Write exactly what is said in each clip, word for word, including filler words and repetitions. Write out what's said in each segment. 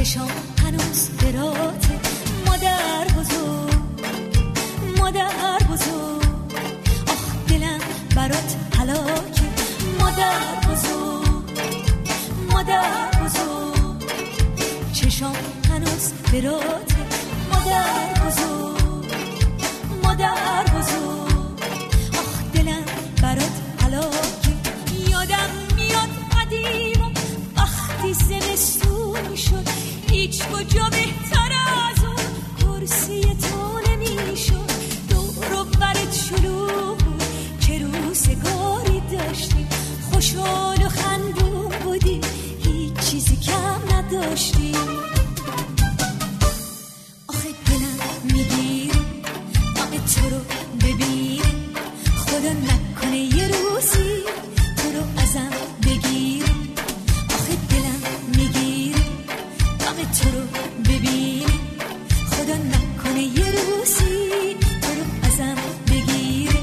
چشام هنوز براته مادر بزرگ، مادر بزرگ، آخ دلم برات هلاکه مادر بزرگ، مادر بزرگ، چشام هنوز براته مادر بزرگ، مادر بزرگ، آخ دلم برات هلاکه. یادم میاد قدیم و وقتی زمستون میشد هیچ کجا بهتر از اون کرسی تو نمیشد. دور و برت شلوغ بود چه روزگاری داشتی، خوشحال و خندون بودی هیچ چیزی کم نداشتی. آخه دلم میگیره غم تو رو ببینه، خدا نکنه یه روزی تو رو ازم بگیره. آخه دلم میگیره غم تو رو ببینه، خدا نکنه یه روزی تو رو ازم بگیره.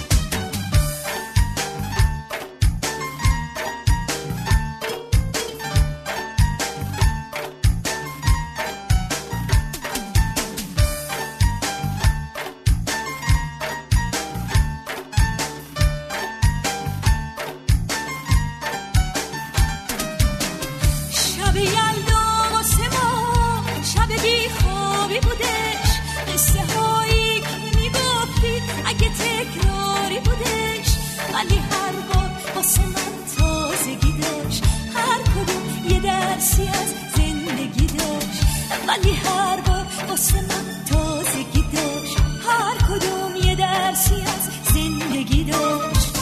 شب یلدا واسه ما شب بی خوابی بودش، قصه هایی که میگفتی اگه تکراری بودش، ولی هر بار واسه من تازگی داشت، هر کدوم یه درسی از زندگی داشت، ولی هر بار واسه من تازگی داشت، هر کدوم یه درسی از زندگی داشت.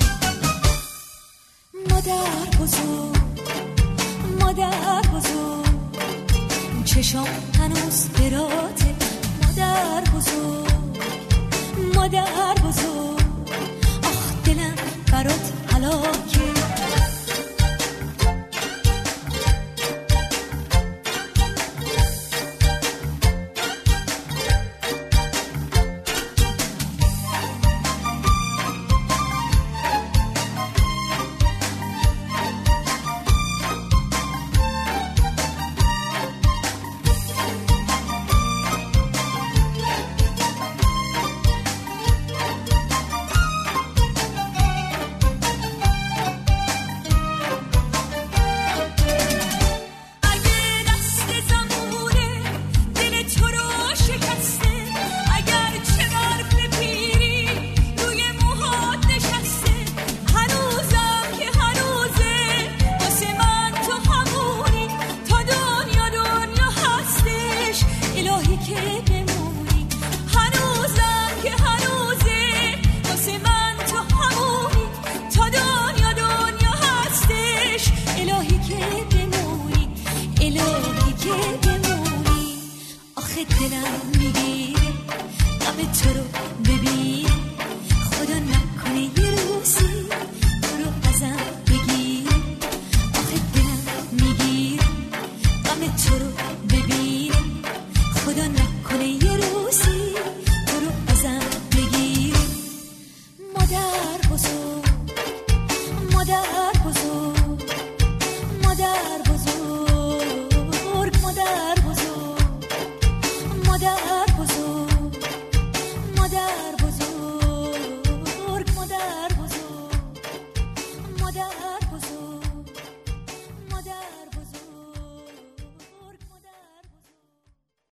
مادر بزرگ، مادر بزرگ، چشام هنوز براته مادر بزرگ، مادر بزرگ، آخ دلم برات هلاکه. دلم میگیره غم تو رو ببینه، خدا نکنه یه روزی تو رو ازم بگیره. آخه دلم میگیره غم تو رو ببینه، خدا نکنه یه روزی تو رو ازم بگیره. مادر